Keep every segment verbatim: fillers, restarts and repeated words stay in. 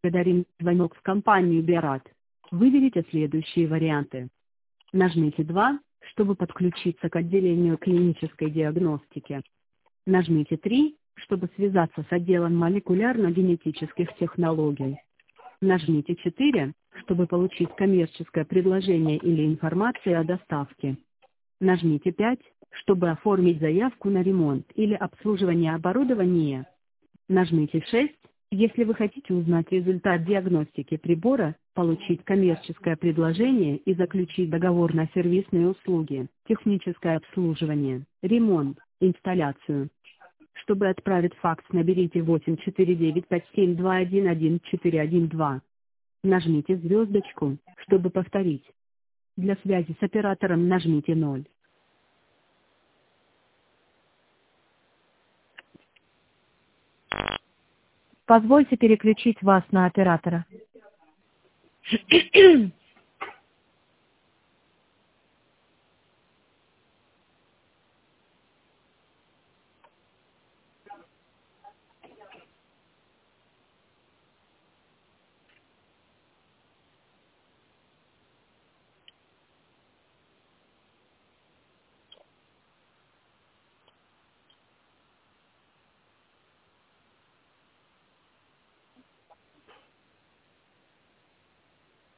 Благодарим звонок в компанию Биорад. Выберите следующие варианты. Нажмите два, чтобы подключиться к отделению клинической диагностики. Нажмите три, чтобы связаться с отделом молекулярно-генетических технологий. Нажмите четыре, чтобы получить коммерческое предложение или информацию о доставке. Нажмите пять, чтобы оформить заявку на ремонт или обслуживание оборудования. Нажмите шесть, если вы хотите узнать результат диагностики прибора, получить коммерческое предложение и заключить договор на сервисные услуги, техническое обслуживание, ремонт, инсталляцию. Чтобы отправить факс, наберите восемь четыре девять пять семь два один один четыре один два. Нажмите звездочку, чтобы повторить. Для связи с оператором нажмите ноль. Позвольте переключить вас на оператора.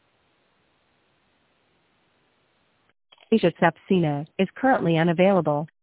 Asia Sapsina is currently unavailable.